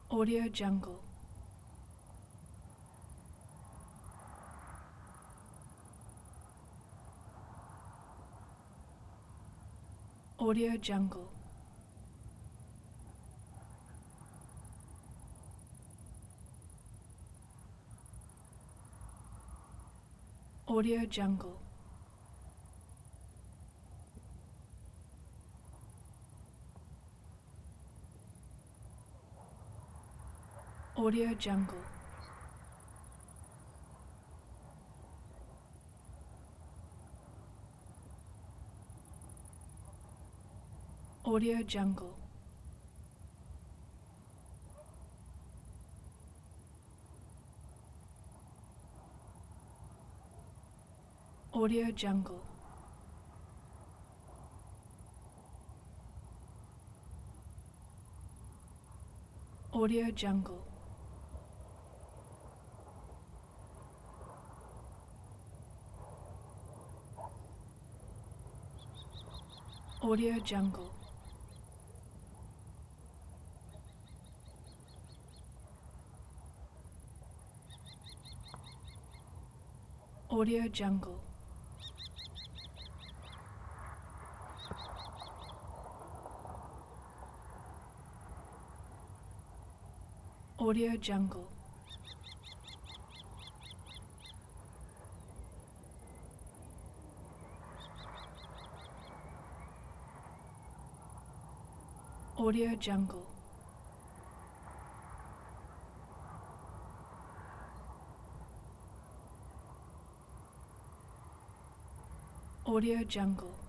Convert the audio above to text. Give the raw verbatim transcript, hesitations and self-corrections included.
Audio Jungle. Audio Jungle. Audio Jungle. Audio Jungle. Audio Jungle. Audio Jungle. Audio Jungle. Audio Jungle. Audio Jungle. Audio Jungle. Audio Jungle. Audio Jungle.